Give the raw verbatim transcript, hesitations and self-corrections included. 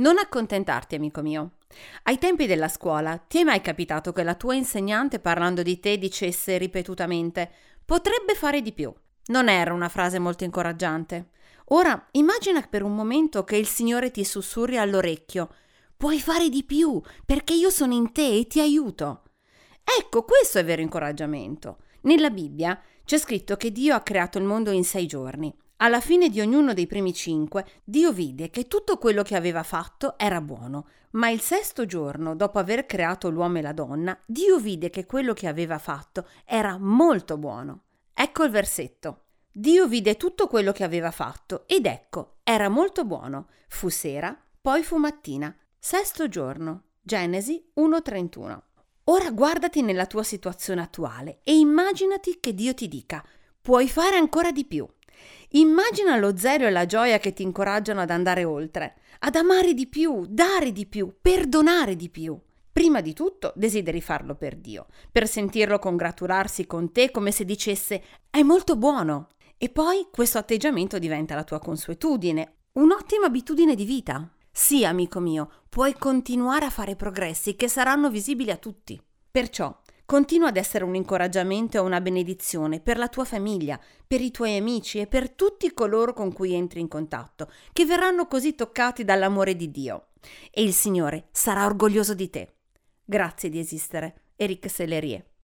Non accontentarti, amico mio. Ai tempi della scuola, ti è mai capitato che la tua insegnante, parlando di te, dicesse ripetutamente «potrebbe fare di più»? Non era una frase molto incoraggiante. Ora, immagina per un momento che il Signore ti sussurri all'orecchio «puoi fare di più, perché io sono in te e ti aiuto». Ecco, questo è vero incoraggiamento. Nella Bibbia c'è scritto che Dio ha creato il mondo in sei giorni. Alla fine di ognuno dei primi cinque, Dio vide che tutto quello che aveva fatto era buono, ma il sesto giorno, dopo aver creato l'uomo e la donna, Dio vide che quello che aveva fatto era molto buono. Ecco il versetto. Dio vide tutto quello che aveva fatto ed ecco, era molto buono. Fu sera, poi fu mattina. Sesto giorno. Genesi uno trentuno. Ora guardati nella tua situazione attuale e immaginati che Dio ti dica: puoi fare ancora di più. Immagina lo zelo e la gioia che ti incoraggiano ad andare oltre, ad amare di più, dare di più, perdonare di più. Prima di tutto desideri farlo per Dio, per sentirlo congratularsi con te come se dicesse «è molto buono». E poi questo atteggiamento diventa la tua consuetudine, un'ottima abitudine di vita. Sì, amico mio, puoi continuare a fare progressi che saranno visibili a tutti. Perciò continua ad essere un incoraggiamento e una benedizione per la tua famiglia, per i tuoi amici e per tutti coloro con cui entri in contatto, che verranno così toccati dall'amore di Dio. E il Signore sarà orgoglioso di te. Grazie di esistere. Eric Sellerie.